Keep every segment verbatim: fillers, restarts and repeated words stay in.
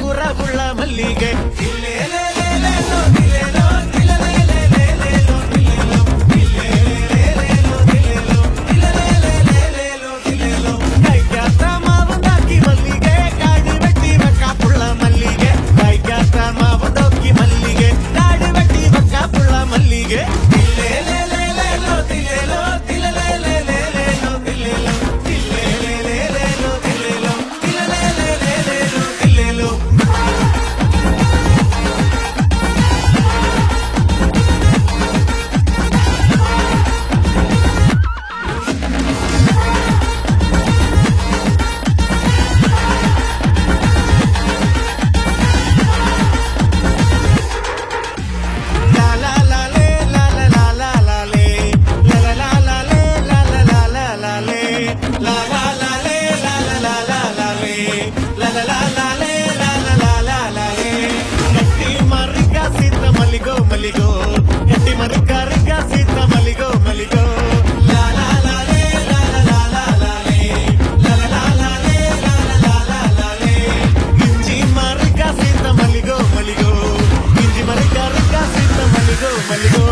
ഉറവുള്ള മല്ലികെ കഴിക്കാത്ത മാവുണ്ടാക്കി മല്ലികെ കാട് വെട്ടി വെക്കാപ്പുള്ള മല്ലികെ കഴിക്കാത്ത മാവുണ്ടാക്കി മല്ലികെ കാട് വെട്ടി വെക്കാപ്പുള്ള മല്ലികെ Maligo, Yati Marika Rika Sita Maligo, Maligo. La la la le, la la la la la le, la la la la le, la la la la la le. Inji Marika Sita Maligo, Maligo. Inji Marika Rika Sita Maligo, Maligo.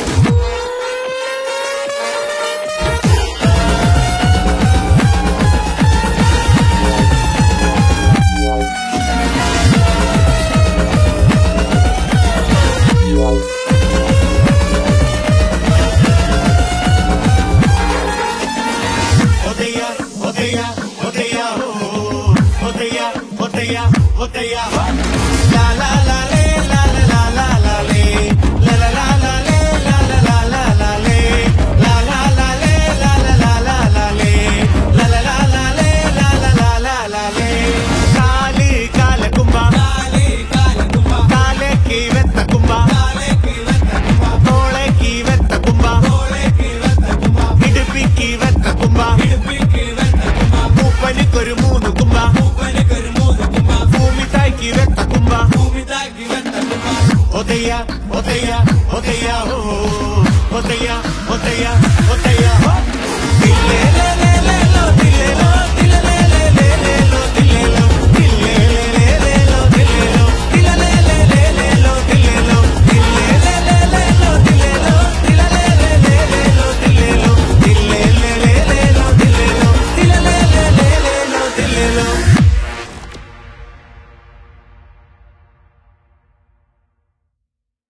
Odeya, odeya, oh, odeya, odeya, odeya, la la la le, la la la la la le, la la la la le, la la la la la le, la la la le, la la la la la le, la la la la le, la la la la la le. Kali kala kumba, kali kala kumba, kale ki vetta kumba, kale ki vetta kumba, tole ki vetta kumba, tole ki vetta kumba, idippi ki vetta kumba, idippi ki vetta. Panikoru moonu kumba, panikoru moonu kumba, bhumi taiki vetta kumba, bhumi taiki vetta kumba. Odeya, odeya, odeya, oh, odeya, odeya, odeya, oh.